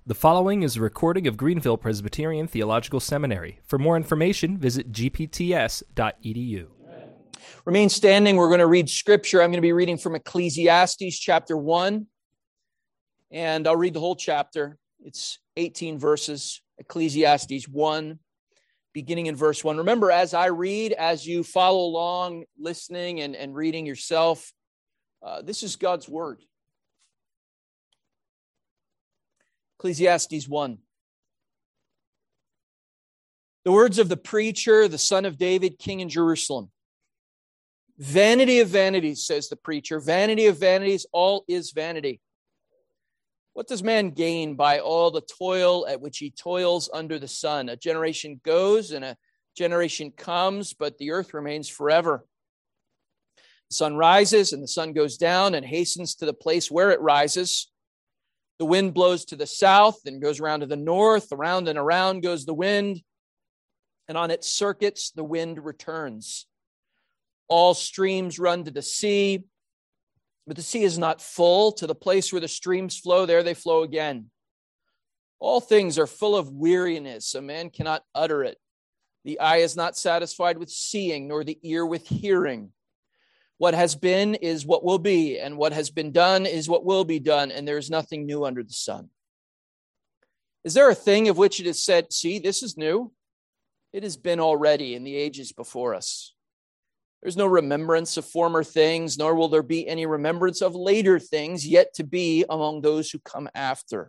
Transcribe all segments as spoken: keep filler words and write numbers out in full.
The following is a recording of Greenville Presbyterian Theological Seminary. For more information, visit g p t s dot e d u. Remain standing. We're going to read Scripture. I'm going to be reading from Ecclesiastes chapter one, and I'll read the whole chapter. It's eighteen verses, Ecclesiastes one, beginning in verse one. Remember, as I read, as you follow along, listening and, and reading yourself, uh, this is God's Word. Ecclesiastes one. The words of the preacher, the son of David, king in Jerusalem. Vanity of vanities, says the preacher. Vanity of vanities, all is vanity. What does man gain by all the toil at which he toils under the sun? A generation goes and a generation comes, but the earth remains forever. The sun rises and the sun goes down and hastens to the place where it rises. The wind blows to the south and goes around to the north. Around and around goes the wind, and on its circuits the wind returns. All streams run to the sea, but the sea is not full. To the place where the streams flow, there they flow again. All things are full of weariness. A man cannot utter it. The eye is not satisfied with seeing, nor the ear with hearing. What has been is what will be, and what has been done is what will be done, and there is nothing new under the sun. Is there a thing of which it is said, see, this is new? It has been already in the ages before us. There's no remembrance of former things, nor will there be any remembrance of later things yet to be among those who come after.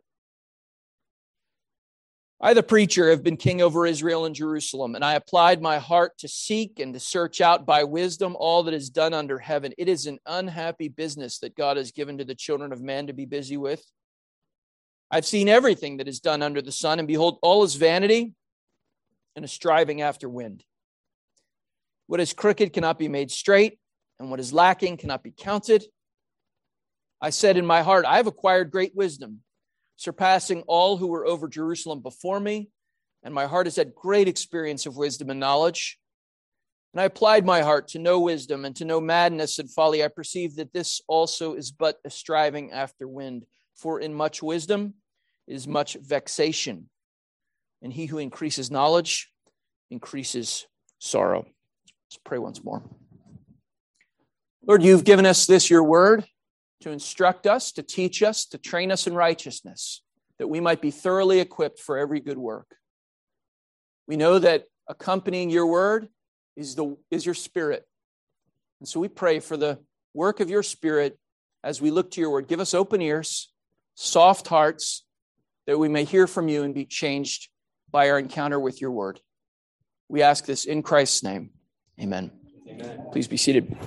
I, the preacher, have been king over Israel and Jerusalem, and I applied my heart to seek and to search out by wisdom all that is done under heaven. It is an unhappy business that God has given to the children of man to be busy with. I've seen everything that is done under the sun, and behold, all is vanity and a striving after wind. What is crooked cannot be made straight, and what is lacking cannot be counted. I said in my heart, I have acquired great wisdom, surpassing all who were over Jerusalem before me, and my heart has had great experience of wisdom and knowledge. And I applied my heart to know wisdom and to know madness and folly. I perceived that this also is but a striving after wind. For in much wisdom is much vexation, and he who increases knowledge increases sorrow. Let's pray once more. Lord, you've given us this, your word, to instruct us, to teach us, to train us in righteousness, that we might be thoroughly equipped for every good work. We know that accompanying your word is the is your spirit. And so we pray for the work of your spirit as we look to your word. Give us open ears, soft hearts, that we may hear from you and be changed by our encounter with your word. We ask this in Christ's name. Amen. Amen. Please be seated.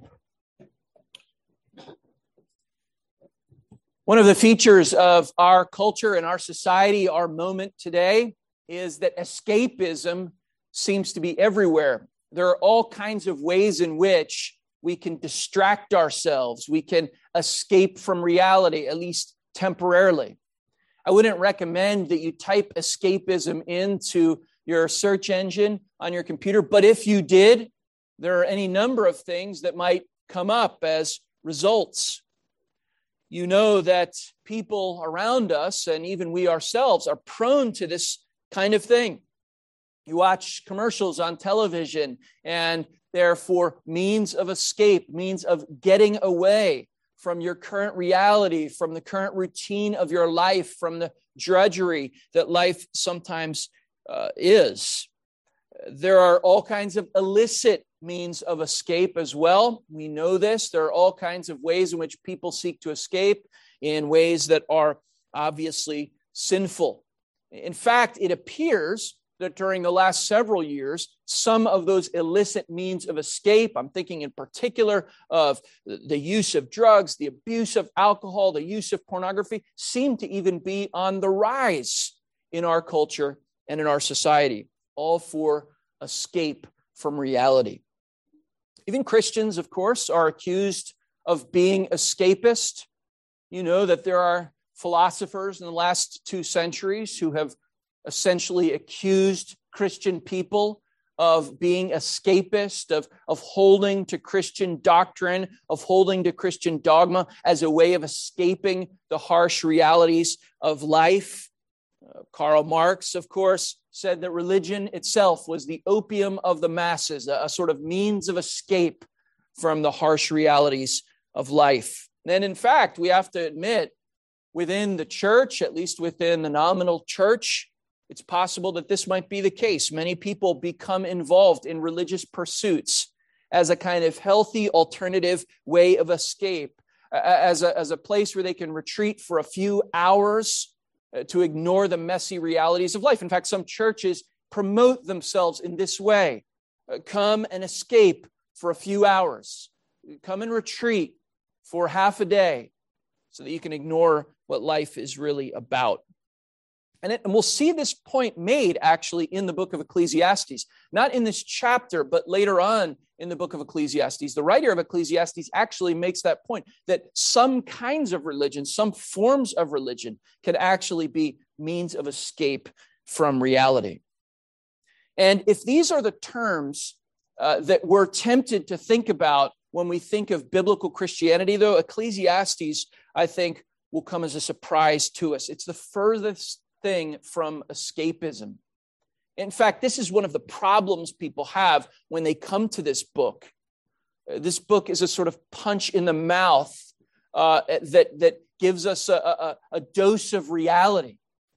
One of the features of our culture and our society, our moment today, is that escapism seems to be everywhere. There are all kinds of ways in which we can distract ourselves. We can escape from reality, at least temporarily. I wouldn't recommend that you type escapism into your search engine on your computer, but if you did, there are any number of things that might come up as results. You know that people around us, and even we ourselves, are prone to this kind of thing. You watch commercials on television, and they're for means of escape, means of getting away from your current reality, from the current routine of your life, from the drudgery that life sometimes uh, is. There are all kinds of illicit means of escape as well. We know this. There are all kinds of ways in which people seek to escape in ways that are obviously sinful. In fact, it appears that during the last several years, some of those illicit means of escape, I'm thinking in particular of the use of drugs, the abuse of alcohol, the use of pornography, seem to even be on the rise in our culture and in our society, all for escape from reality. Even Christians, of course, are accused of being escapist. You know that there are philosophers in the last two centuries who have essentially accused Christian people of being escapist, of, of holding to Christian doctrine, of holding to Christian dogma as a way of escaping the harsh realities of life. Uh, Karl Marx, of course, said that religion itself was the opium of the masses, a, a sort of means of escape from the harsh realities of life. And in fact, we have to admit, within the church, at least within the nominal church, it's possible that this might be the case. Many people become involved in religious pursuits as a kind of healthy alternative way of escape, as a, as a place where they can retreat for a few hours to ignore the messy realities of life. In fact, some churches promote themselves in this way. Come and escape for a few hours. Come and retreat for half a day so that you can ignore what life is really about. And, it, and we'll see this point made actually in the book of Ecclesiastes, not in this chapter, but later on in the book of Ecclesiastes. The writer of Ecclesiastes actually makes that point, that some kinds of religion, some forms of religion can actually be means of escape from reality. And if these are the terms uh, that we're tempted to think about when we think of biblical Christianity, though, Ecclesiastes, I think, will come as a surprise to us. It's the furthest thing from escapism. In fact, this is one of the problems people have when they come to this book. Uh, this book is a sort of punch in the mouth uh, that, that gives us a, a, a dose of reality.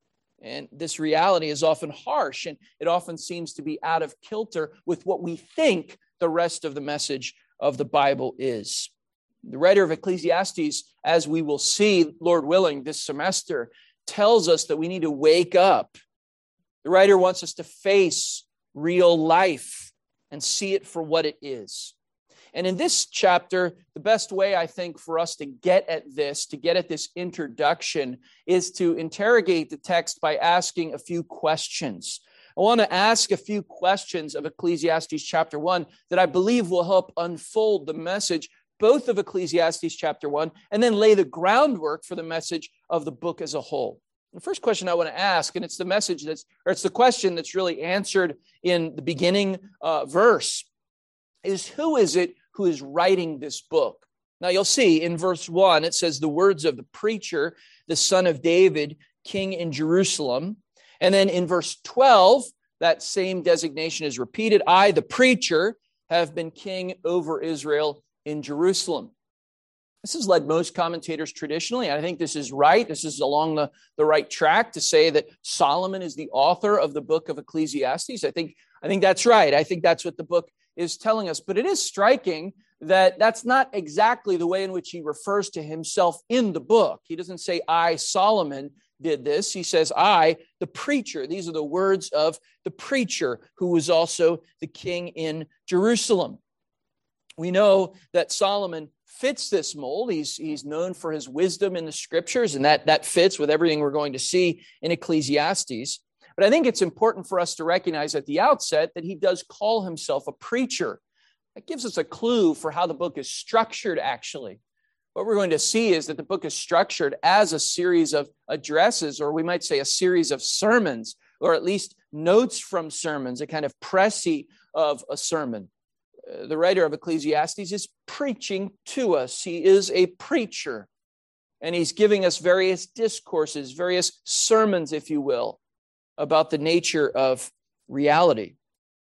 And this reality is often harsh, and it often seems to be out of kilter with what we think the rest of the message of the Bible is. The writer of Ecclesiastes, as we will see, Lord willing, this semester, tells us that we need to wake up. The writer wants us to face real life and see it for what it is. And in this chapter, the best way, I think, for us to get at this, to get at this introduction, is to interrogate the text by asking a few questions. I want to ask a few questions of Ecclesiastes chapter one that I believe will help unfold the message, both of Ecclesiastes chapter one, and then lay the groundwork for the message of the book as a whole. The first question I want to ask, and it's the message that's, or it's the question that's really answered in the beginning uh, verse, is who is it who is writing this book? Now you'll see in verse one, it says the words of the preacher, the son of David, king in Jerusalem. And then in verse twelve, that same designation is repeated. I, the preacher, have been king over Israel in Jerusalem. This has led most commentators traditionally. I think this is right. This is along the, the right track to say that Solomon is the author of the book of Ecclesiastes. I think, I think that's right. I think that's what the book is telling us. But it is striking that that's not exactly the way in which he refers to himself in the book. He doesn't say, I, Solomon, did this. He says, I, the preacher. These are the words of the preacher who was also the king in Jerusalem. We know that Solomon fits this mold. He's, he's known for his wisdom in the scriptures, and that, that fits with everything we're going to see in Ecclesiastes. But I think it's important for us to recognize at the outset that he does call himself a preacher. That gives us a clue for how the book is structured, actually. What we're going to see is that the book is structured as a series of addresses, or we might say a series of sermons, or at least notes from sermons, a kind of précis of a sermon. Uh, the writer of Ecclesiastes is preaching to us. He is a preacher, and he's giving us various discourses, various sermons, if you will, about the nature of reality.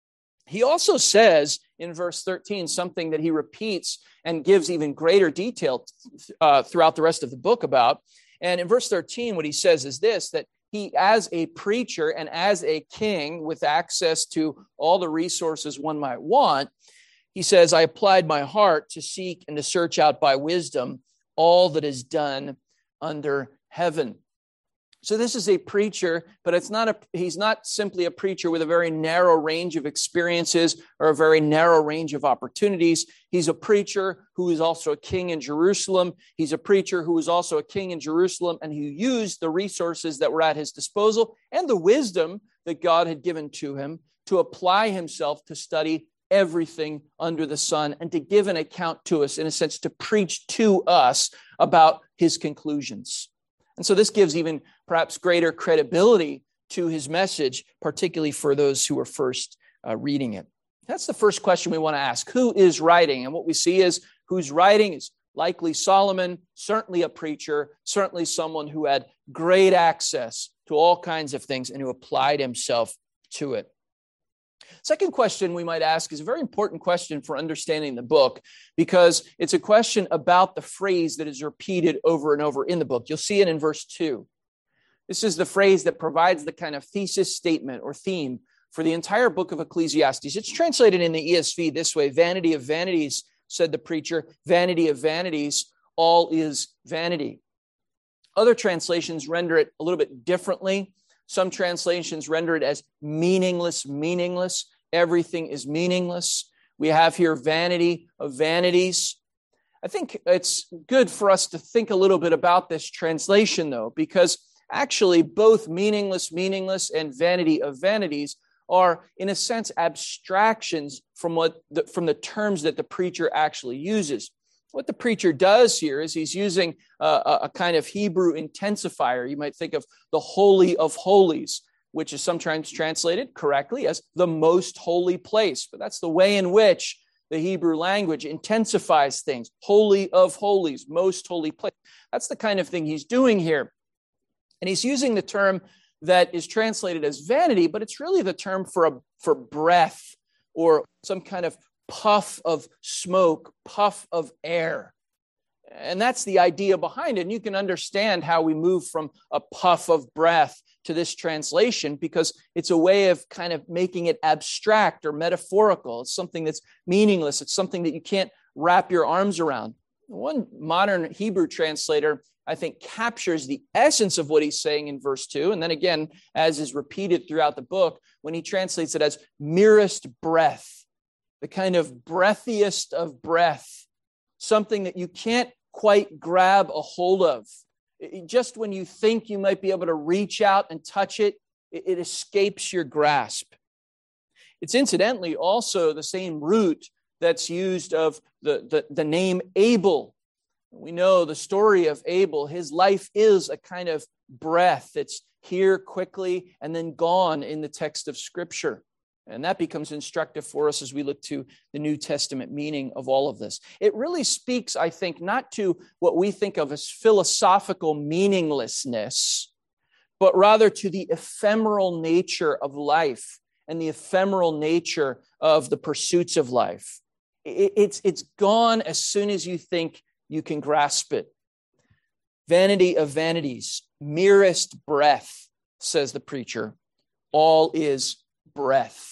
He also says in verse thirteen something that he repeats and gives even greater detail uh, throughout the rest of the book about. And in verse thirteen, what he says is this, that he, as a preacher and as a king with access to all the resources one might want, he says, I applied my heart to seek and to search out by wisdom all that is done under heaven. So this is a preacher, but it's not a, he's not simply a preacher with a very narrow range of experiences or a very narrow range of opportunities. He's a preacher who is also a king in Jerusalem. He's a preacher who is also a king in Jerusalem and who used the resources that were at his disposal and the wisdom that God had given to him to apply himself to study everything under the sun and to give an account to us, in a sense, to preach to us about his conclusions. And so this gives even perhaps greater credibility to his message, particularly for those who are first uh, reading it. That's the first question we want to ask. Who is writing? And what we see is who's writing is likely Solomon, certainly a preacher, certainly someone who had great access to to all kinds of things and who applied himself to it. Second question we might ask is a very important question for understanding the book, because it's a question about the phrase that is repeated over and over in the book. You'll see it in verse two. This is the phrase that provides the kind of thesis statement or theme for the entire book of Ecclesiastes. It's translated in the E S V this way: vanity of vanities, said the preacher, vanity of vanities, all is vanity. Other translations render it a little bit differently. Some translations render it as meaningless, meaningless. Everything is meaningless. We have here vanity of vanities. I think it's good for us to think a little bit about this translation, though, because actually both meaningless, meaningless, and vanity of vanities are, in a sense, abstractions from what the, from the terms that the preacher actually uses. What the preacher does here is he's using a, a kind of Hebrew intensifier. You might think of the Holy of Holies, which is sometimes translated correctly as the most holy place. But that's the way in which the Hebrew language intensifies things. Holy of Holies, most holy place. That's the kind of thing he's doing here. And he's using the term that is translated as vanity, but it's really the term for a, for breath or some kind of puff of smoke, puff of air. And that's the idea behind it. And you can understand how we move from a puff of breath to this translation, because it's a way of kind of making it abstract or metaphorical. It's something that's meaningless. It's something that you can't wrap your arms around. One modern Hebrew translator, I think, captures the essence of what he's saying in verse two. And then again, as is repeated throughout the book, when he translates it as merest breath, the kind of breathiest of breath, something that you can't quite grab a hold of. It, just when you think you might be able to reach out and touch it, it, it escapes your grasp. It's incidentally also the same root that's used of the, the, the name Abel. We know the story of Abel. His life is a kind of breath that's here quickly and then gone in the text of Scripture. And that becomes instructive for us as we look to the New Testament meaning of all of this. It really speaks, I think, not to what we think of as philosophical meaninglessness, but rather to the ephemeral nature of life and the ephemeral nature of the pursuits of life. It's, it's gone as soon as you think you can grasp it. Vanity of vanities, merest breath, says the preacher. All is breath.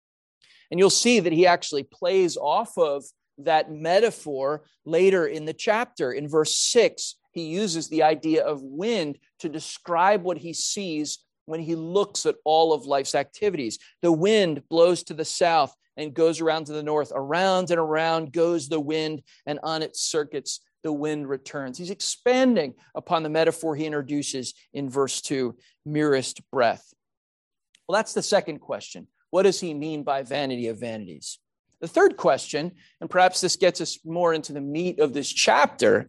And you'll see that he actually plays off of that metaphor later in the chapter. In verse six, he uses the idea of wind to describe what he sees when he looks at all of life's activities. The wind blows to the south and goes around to the north. Around and around goes the wind, and on its circuits the wind returns. He's expanding upon the metaphor he introduces in verse two, merest breath. Well, that's the second question. What does he mean by vanity of vanities? The third question, and perhaps this gets us more into the meat of this chapter,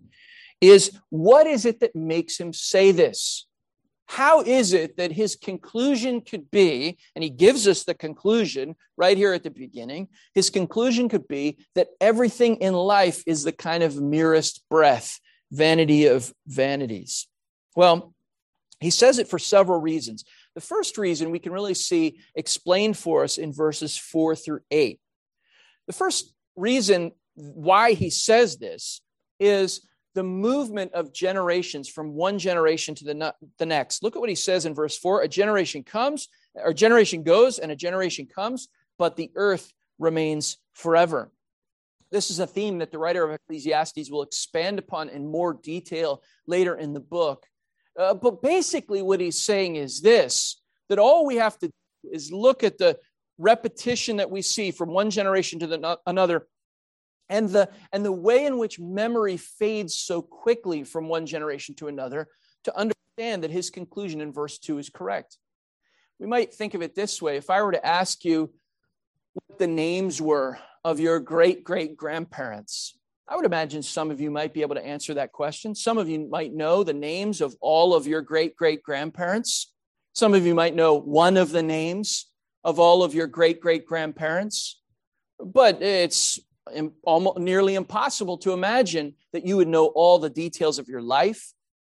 is what is it that makes him say this? How is it that his conclusion could be, and he gives us the conclusion right here at the beginning, his conclusion could be that everything in life is the kind of merest breath, vanity of vanities. Well, he says it for several reasons. The first reason we can really see explained for us in verses four through eight. The first reason why he says this is the movement of generations from one generation to the, the next. Look at what he says in verse four. A generation comes, or a generation goes, and a generation comes, but the earth remains forever. This is a theme that the writer of Ecclesiastes will expand upon in more detail later in the book. Uh, but basically what he's saying is this, that all we have to do is look at the repetition that we see from one generation to the no- another and the, and the way in which memory fades so quickly from one generation to another to understand that his conclusion in verse two is correct. We might think of it this way. If I were to ask you what the names were of your great-great-grandparents, I would imagine some of you might be able to answer that question. Some of you might know the names of all of your great-great-grandparents. Some of you might know one of the names of all of your great-great-grandparents. But it's almost nearly impossible to imagine that you would know all the details of your life,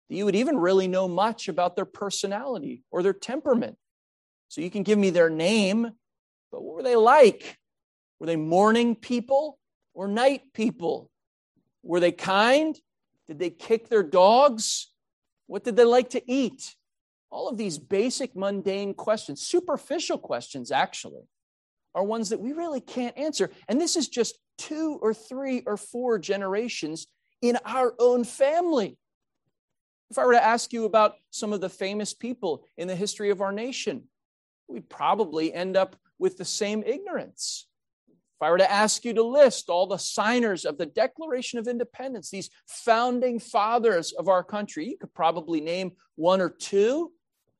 that you would even really know much about their personality or their temperament. So you can give me their name, but what were they like? Were they morning people or night people? Were they kind? Did they kick their dogs? What did they like to eat? All of these basic, mundane questions, superficial questions actually, are ones that we really can't answer. And this is just two or three or four generations in our own family. If I were to ask you about some of the famous people in the history of our nation, we'd probably end up with the same ignorance. If I were to ask you to list all the signers of the Declaration of Independence, these founding fathers of our country, you could probably name one or two,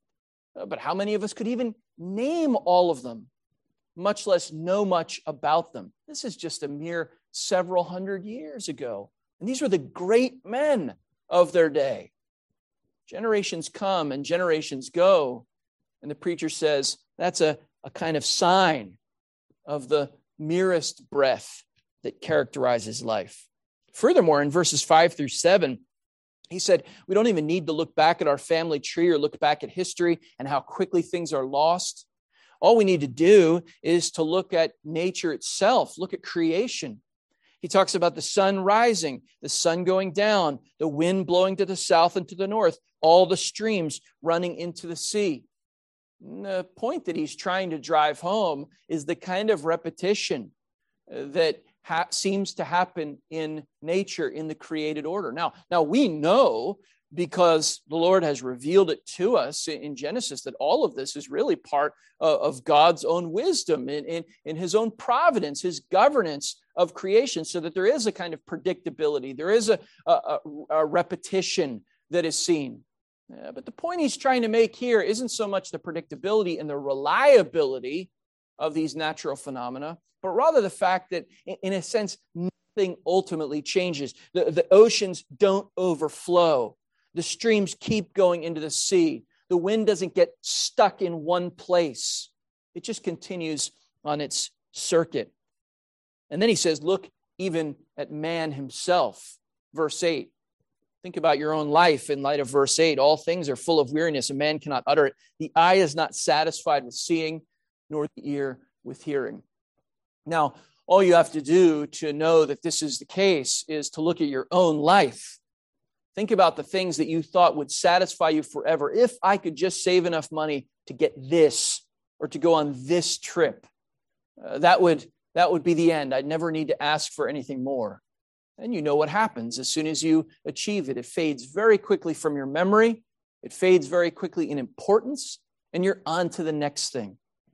but how many of us could even name all of them, much less know much about them? This is just a mere several hundred years ago. And these were the great men of their day. Generations come and generations go. And the preacher says that's a, a kind of sign of the merest breath that characterizes life. Furthermore, in verses five through seven, he said, we don't even need to look back at our family tree or look back at history and how quickly things are lost. All we need to do is to look at nature itself, look at creation. He talks about the sun rising, the sun going down, the wind blowing to the south and to the north, all the streams running into the sea. And the point that he's trying to drive home is the kind of repetition that ha- seems to happen in nature, in the created order. Now, now we know, because the Lord has revealed it to us in Genesis, that all of this is really part of God's own wisdom, in, in, in his own providence, his governance of creation, so that there is a kind of predictability. There is a, a, a repetition that is seen. Yeah, but the point he's trying to make here isn't so much the predictability and the reliability of these natural phenomena, but rather the fact that, in a sense, nothing ultimately changes. The, the oceans don't overflow. The streams keep going into the sea. The wind doesn't get stuck in one place. It just continues on its circuit. And then he says, look even at man himself. Verse eight. Think about your own life in light of verse eight. All things are full of weariness, and man cannot utter it. The eye is not satisfied with seeing, nor the ear with hearing. Now, all you have to do to know that this is the case is to look at your own life. Think about the things that you thought would satisfy you forever. If I could just save enough money to get this or to go on this trip, uh, that would, that would be the end. I'd never need to ask for anything more. And you know what happens as soon as you achieve it. It fades very quickly from your memory. It fades very quickly in importance, and you're on to the next thing.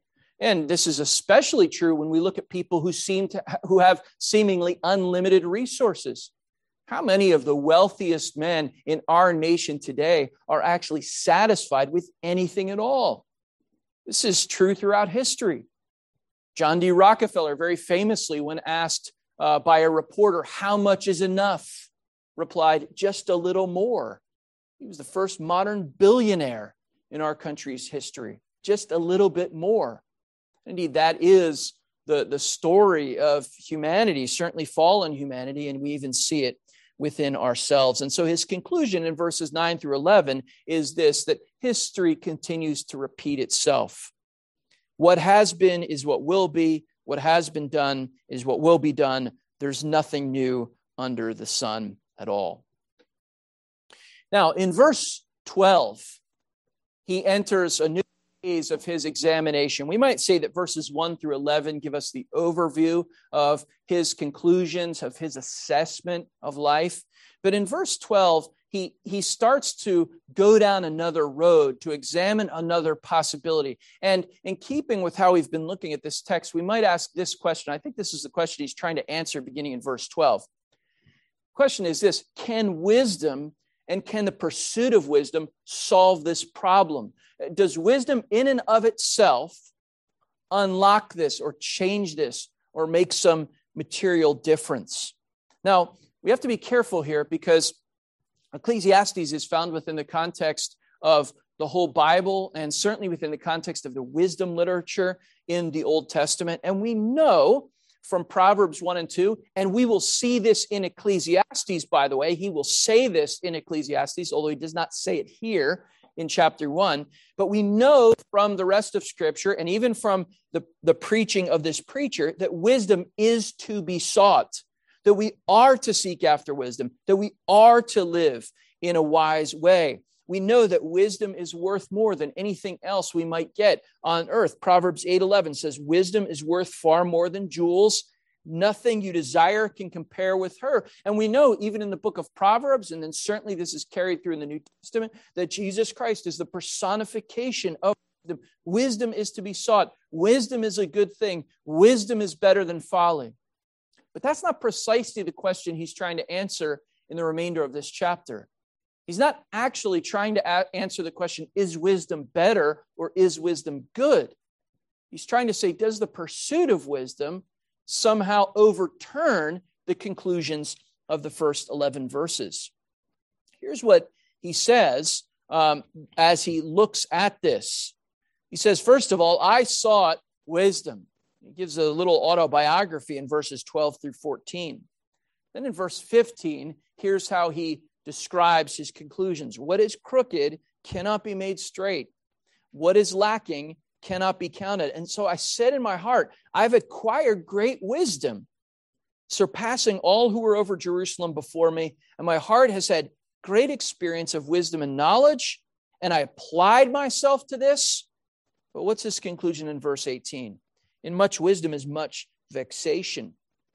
And this is especially true when we look at people who seem to who have seemingly unlimited resources. How many of the wealthiest men in our nation today are actually satisfied with anything at all? This is true throughout history. John D. Rockefeller, very famously, when asked Uh, by a reporter, how much is enough, replied, just a little more. He was the first modern billionaire in our country's history, just a little bit more. Indeed, that is the, the story of humanity, certainly fallen humanity, and we even see it within ourselves. And so his conclusion in verses nine through eleven is this, that history continues to repeat itself. What has been is what will be. What has been done is what will be done. There's nothing new under the sun at all. Now, in verse twelve, he enters a new phase of his examination. We might say that verses one through eleven give us the overview of his conclusions, of his assessment of life. But in verse twelve, he, he starts to go down another road, to examine another possibility. And in keeping with how we've been looking at this text, we might ask this question. I think this is the question he's trying to answer beginning in verse twelve. The question is this: can wisdom and can the pursuit of wisdom solve this problem? Does wisdom in and of itself unlock this or change this or make some material difference? Now, we have to be careful here because Ecclesiastes is found within the context of the whole Bible and certainly within the context of the wisdom literature in the Old Testament. And we know from Proverbs one and two, and we will see this in Ecclesiastes, by the way. He will say this in Ecclesiastes, although he does not say it here in chapter one. But we know from the rest of Scripture, and even from the, the preaching of this preacher, that wisdom is to be sought, that we are to seek after wisdom, that we are to live in a wise way. We know that wisdom is worth more than anything else we might get on earth. Proverbs eight eleven says, wisdom is worth far more than jewels. Nothing you desire can compare with her. And we know even in the book of Proverbs, and then certainly this is carried through in the New Testament, that Jesus Christ is the personification of wisdom. Wisdom is to be sought. Wisdom is a good thing. Wisdom is better than folly. But that's not precisely the question he's trying to answer in the remainder of this chapter. He's not actually trying to a- answer the question, is wisdom better or is wisdom good? He's trying to say, does the pursuit of wisdom somehow overturn the conclusions of the first eleven verses? Here's what he says um, as he looks at this. He says, first of all, I sought wisdom. He gives a little autobiography in verses twelve through fourteen. Then in verse fifteen, here's how he describes his conclusions. What is crooked cannot be made straight. What is lacking cannot be counted. And so I said in my heart, I've acquired great wisdom, surpassing all who were over Jerusalem before me. And my heart has had great experience of wisdom and knowledge, and I applied myself to this. But what's his conclusion in verse eighteen? In much wisdom is much vexation.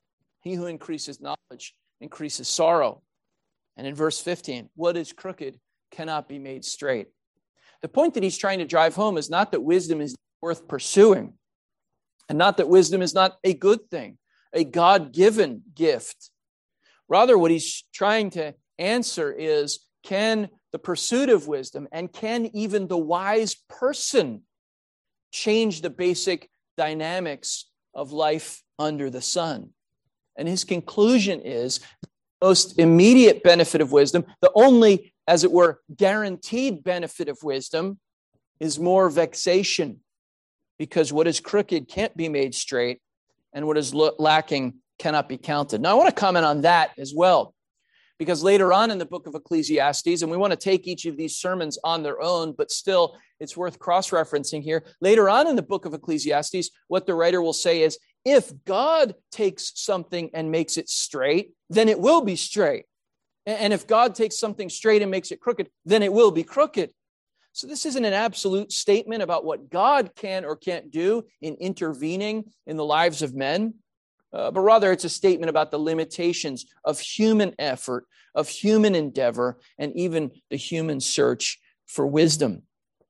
He who increases knowledge increases sorrow. And in verse fifteen, what is crooked cannot be made straight. The point that he's trying to drive home is not that wisdom is worth pursuing, and not that wisdom is not a good thing, a God-given gift. Rather, what he's trying to answer is, can the pursuit of wisdom and can even the wise person change the basic dynamics of life under the sun? And his conclusion is, most immediate benefit of wisdom, the only, as it were, guaranteed benefit of wisdom, is more vexation, because what is crooked can't be made straight, and what is lo- lacking cannot be counted. Now, I want to comment on that as well, because later on in the book of Ecclesiastes, and we want to take each of these sermons on their own, but still it's worth cross-referencing here. Later on in the book of Ecclesiastes, what the writer will say is, if God takes something and makes it straight, then it will be straight. And if God takes something straight and makes it crooked, then it will be crooked. So this isn't an absolute statement about what God can or can't do in intervening in the lives of men, uh, but rather it's a statement about the limitations of human effort, of human endeavor, and even the human search for wisdom.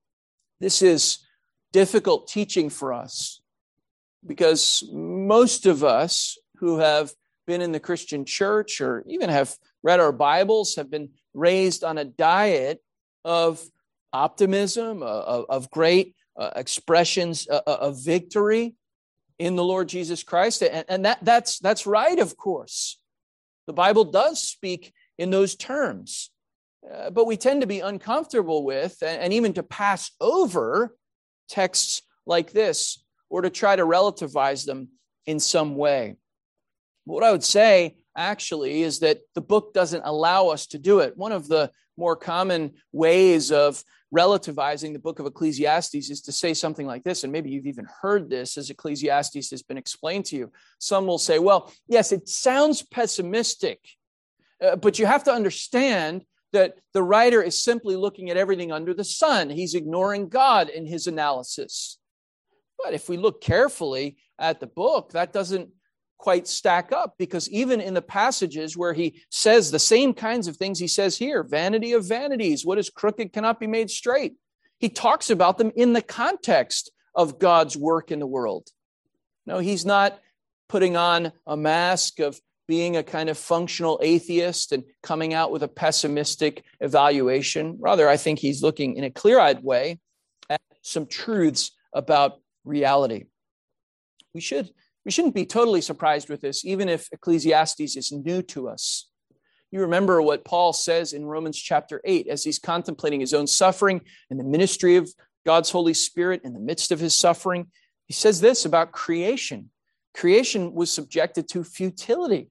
This is difficult teaching for us, because most of us who have been in the Christian church or even have read our Bibles have been raised on a diet of optimism, of, of great uh, expressions uh, of victory in the Lord Jesus Christ. And, and that, that's, that's right, of course. The Bible does speak in those terms. Uh, but we tend to be uncomfortable with and, and even to pass over texts like this, or to try to relativize them in some way. What I would say, actually, is that the book doesn't allow us to do it. One of the more common ways of relativizing the book of Ecclesiastes is to say something like this, and maybe you've even heard this as Ecclesiastes has been explained to you. Some will say, well, yes, it sounds pessimistic, uh, but you have to understand that the writer is simply looking at everything under the sun. He's ignoring God in his analysis. But if we look carefully at the book, that doesn't quite stack up, because even in the passages where he says the same kinds of things he says here, vanity of vanities, what is crooked cannot be made straight, he talks about them in the context of God's work in the world. No, he's not putting on a mask of being a kind of functional atheist and coming out with a pessimistic evaluation. Rather, I think he's looking in a clear-eyed way at some truths about reality. We should we shouldn't be totally surprised with this, even if Ecclesiastes is new to us. You remember what Paul says in Romans chapter eight as he's contemplating his own suffering and the ministry of God's Holy Spirit in the midst of his suffering. He says this about creation. creation was subjected to futility.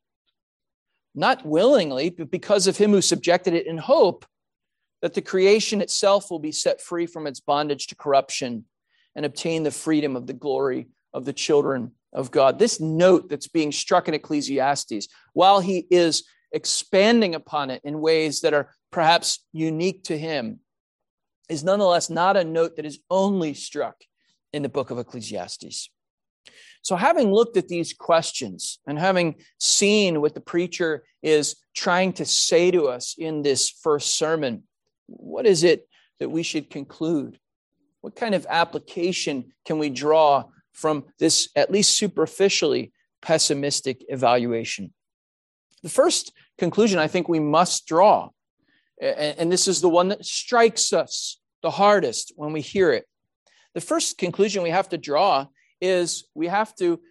Not willingly, but because of him who subjected it in hope that the creation itself will be set free from its bondage to corruption and obtain the freedom of the glory of the children of God. This note that's being struck in Ecclesiastes, while he is expanding upon it in ways that are perhaps unique to him, is nonetheless not a note that is only struck in the book of Ecclesiastes. So having looked at these questions and having seen what the preacher is trying to say to us in this first sermon, what is it that we should conclude? What kind of application can we draw from this, at least superficially, pessimistic evaluation? The first conclusion I think we must draw, and this is the one that strikes us the hardest when we hear it. The first conclusion we have to draw is we have to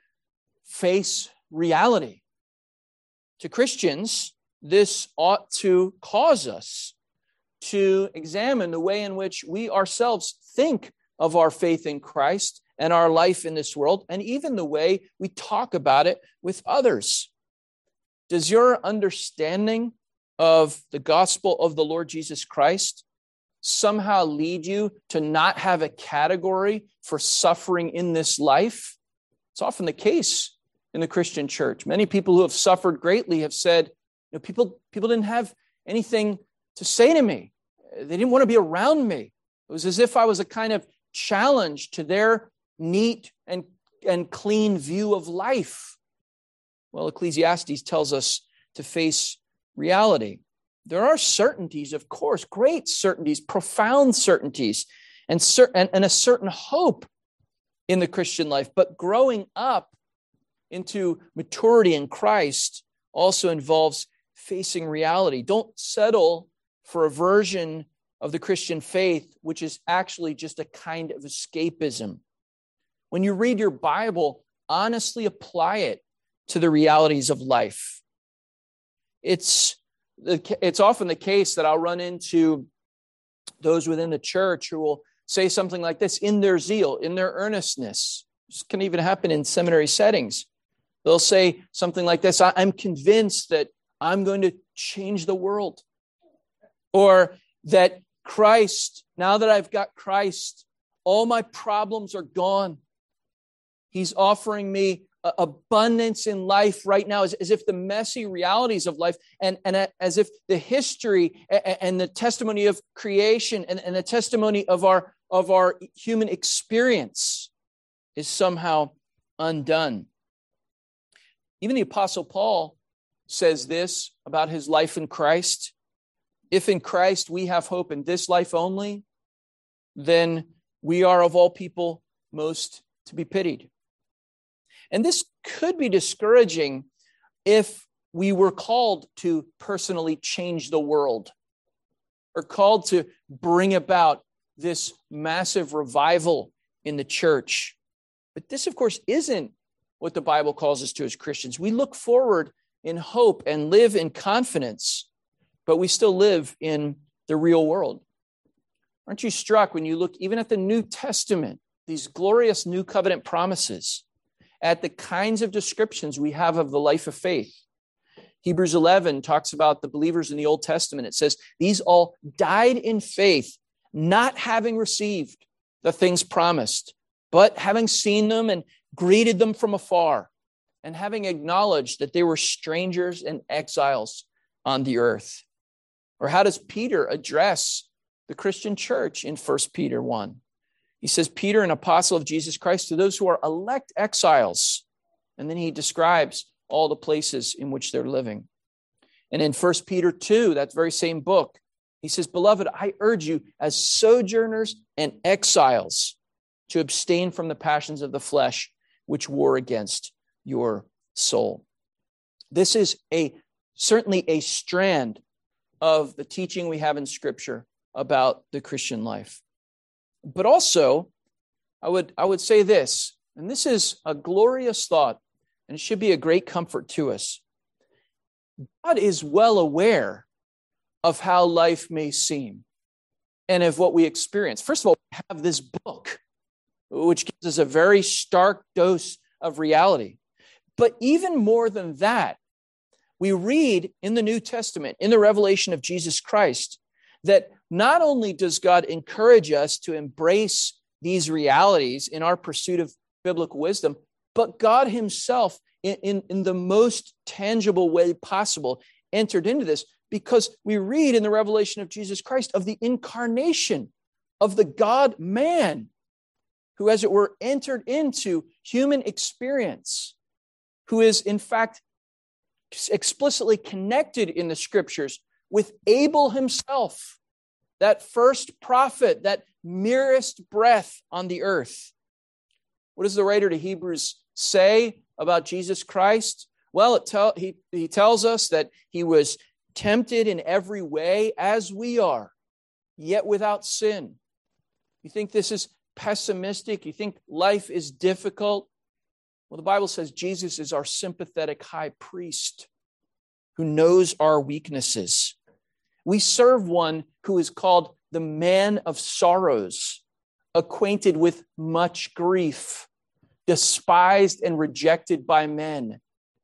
face reality. To Christians, this ought to cause us to examine the way in which we ourselves think of our faith in Christ and our life in this world, and even the way we talk about it with others. Does your understanding of the gospel of the Lord Jesus Christ somehow lead you to not have a category for suffering in this life? It's often the case in the Christian church. Many people who have suffered greatly have said, you know, people, people didn't have anything to say to me. They didn't want to be around me. It was as if I was a kind of challenge to their neat and, and clean view of life. Well, Ecclesiastes tells us to face reality. There are certainties, of course, great certainties, profound certainties, and, cer- and, and a certain hope in the Christian life. But growing up into maturity in Christ also involves facing reality. Don't settle for a version of the Christian faith, which is actually just a kind of escapism. When you read your Bible, honestly apply it to the realities of life. It's It's often the case that I'll run into those within the church who will say something like this in their zeal, in their earnestness. This can even happen in seminary settings. They'll say something like this: I'm convinced that I'm going to change the world. Or that Christ, now that I've got Christ, all my problems are gone. He's offering me abundance in life right now, as, as if the messy realities of life and, and as if the history and the testimony of creation and, and the testimony of our, of our human experience is somehow undone. Even the Apostle Paul says this about his life in Christ. If in Christ we have hope in this life only, then we are of all people most to be pitied. And this could be discouraging if we were called to personally change the world or called to bring about this massive revival in the church. But this, of course, isn't what the Bible calls us to as Christians. We look forward in hope and live in confidence, but we still live in the real world. Aren't you struck when you look even at the New Testament, these glorious new covenant promises, at the kinds of descriptions we have of the life of faith? Hebrews eleven talks about the believers in the Old Testament. It says, these all died in faith, not having received the things promised, but having seen them and greeted them from afar, and having acknowledged that they were strangers and exiles on the earth. Or how does Peter address the Christian church in First Peter one? He says, Peter, an apostle of Jesus Christ, to those who are elect exiles. And then he describes all the places in which they're living. And in First Peter two, that very same book, he says, beloved, I urge you as sojourners and exiles to abstain from the passions of the flesh, which war against your soul. This is a certainly a strand of the teaching we have in Scripture about the Christian life. But also, I would, I would say this, and this is a glorious thought, and it should be a great comfort to us. God is well aware of how life may seem and of what we experience. First of all, we have this book, which gives us a very stark dose of reality. But even more than that, we read in the New Testament, in the revelation of Jesus Christ, that not only does God encourage us to embrace these realities in our pursuit of biblical wisdom, but God himself, in, in, in the most tangible way possible, entered into this, because we read in the revelation of Jesus Christ of the incarnation of the God-man, who, as it were, entered into human experience, who is, in fact, explicitly connected in the Scriptures with Abel himself, that first prophet, that merest breath on the earth. What does the writer to Hebrews say about Jesus Christ? Well, it tell, he, he tells us that he was tempted in every way as we are, yet without sin. You think this is pessimistic? You think life is difficult? Well, the Bible says Jesus is our sympathetic high priest who knows our weaknesses. We serve one who is called the man of sorrows, acquainted with much grief, despised and rejected by men.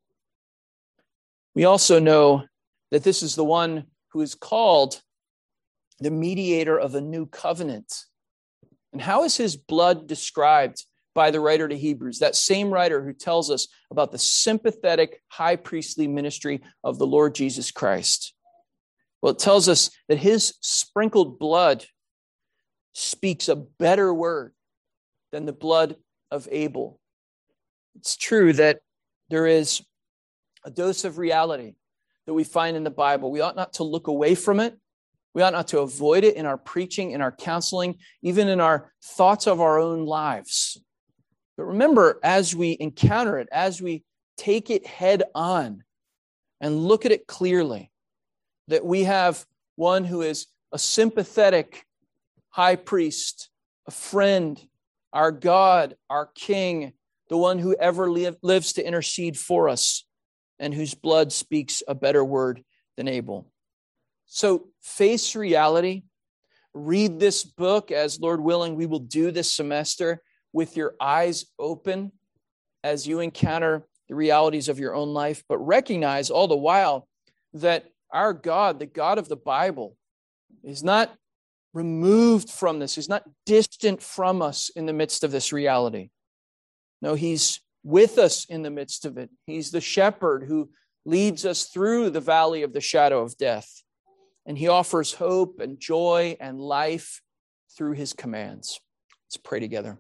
We also know that this is the one who is called the mediator of a new covenant. And how is his blood described by the writer to Hebrews, that same writer who tells us about the sympathetic high priestly ministry of the Lord Jesus Christ? Well, it tells us that his sprinkled blood speaks a better word than the blood of Abel. It's true that there is a dose of reality that we find in the Bible. We ought not to look away from it. We ought not to avoid it in our preaching, in our counseling, even in our thoughts of our own lives. But remember, as we encounter it, as we take it head on and look at it clearly, that we have one who is a sympathetic high priest, a friend, our God, our King, the one who ever live, lives to intercede for us, and whose blood speaks a better word than Abel. So face reality. Read this book, as Lord willing we will do this semester, with your eyes open as you encounter the realities of your own life, but recognize all the while that our God, the God of the Bible, is not removed from this, is not distant from us in the midst of this reality. No, he's with us in the midst of it. He's the shepherd who leads us through the valley of the shadow of death. And he offers hope and joy and life through his commands. Let's pray together.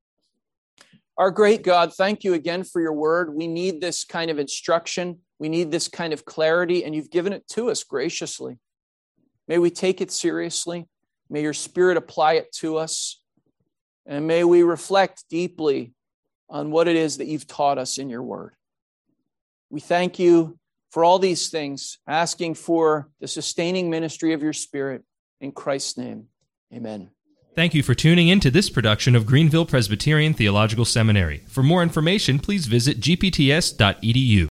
Our great God, thank you again for your word. We need this kind of instruction. We need this kind of clarity, and you've given it to us graciously. May we take it seriously. May your Spirit apply it to us. And may we reflect deeply on what it is that you've taught us in your word. We thank you for all these things, asking for the sustaining ministry of your Spirit. In Christ's name, amen. Thank you for tuning in to this production of Greenville Presbyterian Theological Seminary. For more information, please visit g p t s dot e d u.